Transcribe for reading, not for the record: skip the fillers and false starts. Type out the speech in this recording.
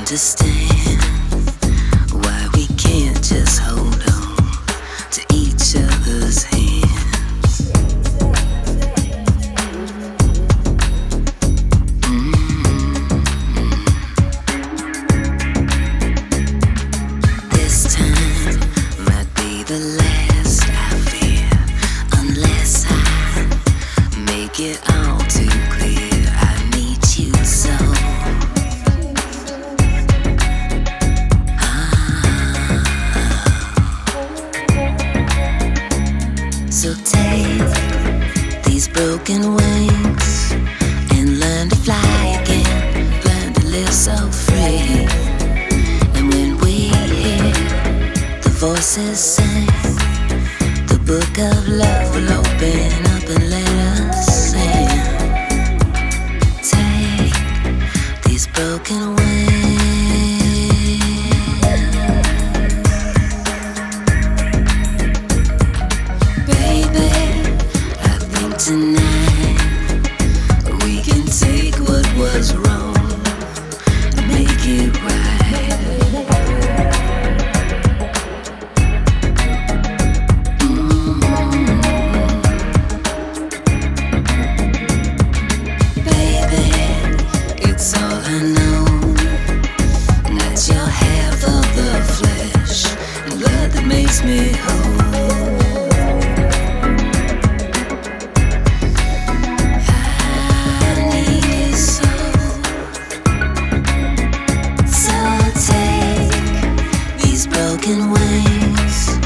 understand why we can't just hold on to each other's hands. This time might be the last, I fear, unless I make it all too clear. I need you so. So take these broken wings and learn to fly again, learn to live so free. And when we hear the voices sing, the book of love will open up and let us in. Take these broken wings. Tonight we can take what was wrong and make it right. Baby, it's all I know. Not your half of the flesh and blood that makes me whole. Broken wings